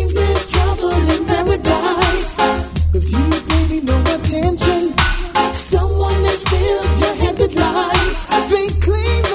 seems there's trouble in paradise. 'Cause you pay me no attention. Someone has filled your head with lies. They claim